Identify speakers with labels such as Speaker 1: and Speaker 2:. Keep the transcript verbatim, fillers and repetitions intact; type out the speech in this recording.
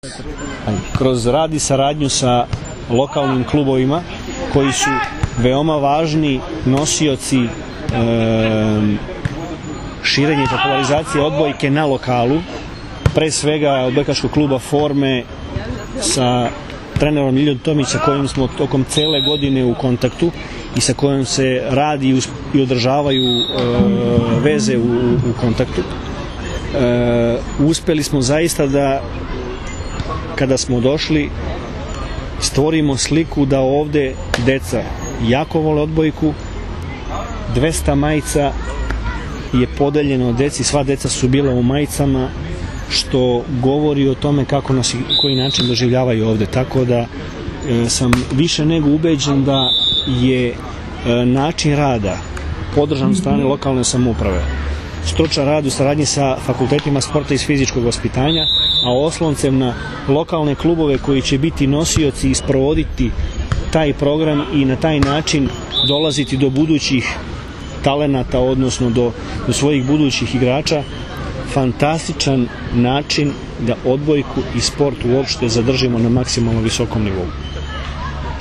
Speaker 1: Kroz rad i saradnju sa lokalnim klubovima koji su veoma važni nosioci e, širenja i popularizacije odbojke na lokalu, pre svega odbojkaškog kluba Forme sa trenerom Ljiljom Tomića, kojim smo tokom cele godine u kontaktu i sa kojom se radi i održavaju e, veze u, u kontaktu. E, uspeli smo zaista da, kada smo došli, stvorimo sliku da ovde deca jako vole odbojku. dvesta majica je podeljeno deci, sva deca su bila u majicama, što govori o tome kako nas i koji način doživljavaju ovde. Tako da e, sam više nego ubeđen da je e, način rada podržan od strane lokalne samouprave, stručan rad u saradnji sa fakultetima sporta i fizičkog vaspitanja, a osloncem na lokalne klubove koji će biti nosioci i sprovoditi taj program i na taj način dolaziti do budućih talenata, odnosno do, do svojih budućih igrača. Fantastičan način da odbojku i sport uopšte zadržimo na maksimalno visokom nivou.